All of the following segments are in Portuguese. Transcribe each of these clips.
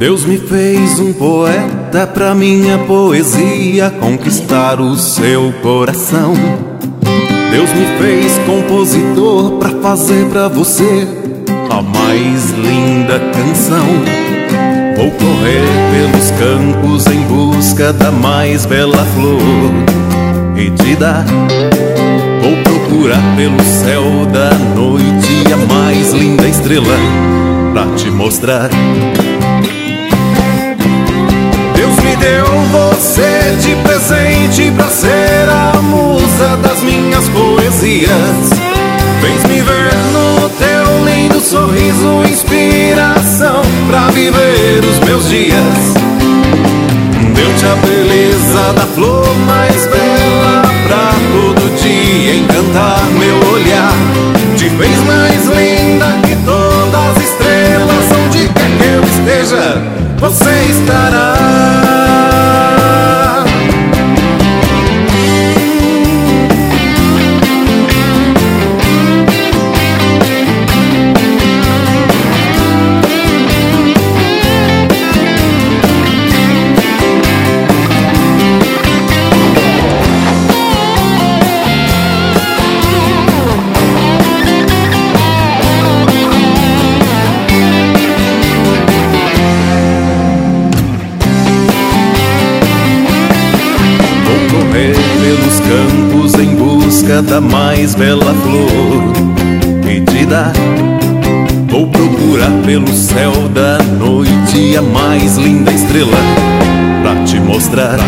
Deus me fez um poeta pra minha poesia conquistar o seu coração. Deus me fez compositor pra fazer pra você a mais linda canção. Vou correr pelos campos em busca da mais bela flor e te dar. Vou procurar pelo céu da noite a mais linda estrela pra te mostrar. Deus me deu você de presente pra ser a musa das minhas poesias. Fez me ver no teu lindo sorriso inspiração pra viver os meus dias. Deu-te a beleza da flor mais bela pra todo dia encantar meu olhar. Te fez mais linda que todas as estrelas. Onde quer que eu esteja, você estará. Pelos campos em busca da mais bela flor e te dar. Vou procurar pelo céu da noite a mais linda estrela pra te mostrar,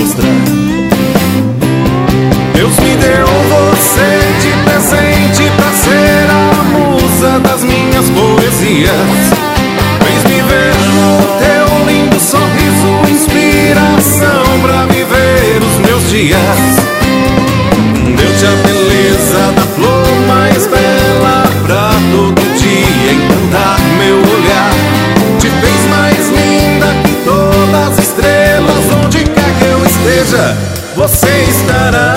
Deus me deu você de presente pra ser a musa das minhas poesias. Fez me ver no teu lindo sorriso inspiração pra viver os meus dias. Deu-te a beleza da flor mais bela pra todo dia encantar meu olhar. Te fez mais linda que todas as estrelas. Onde quer que eu esteja, você estará.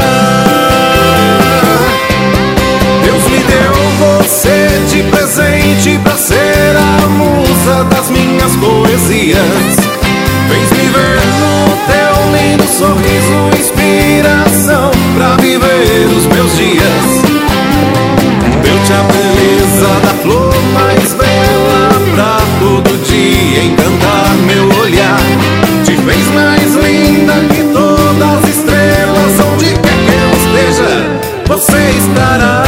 Deus me deu você de presente pra ser a musa das minhas poesias. Fez me ver no teu lindo sorriso inspiração pra viver os meus dias. Deu-te a beleza da flor mais bela pra todo dia encantar meu olhar. Te fez mais linda que todas as estrelas. Onde quer que eu esteja, você estará.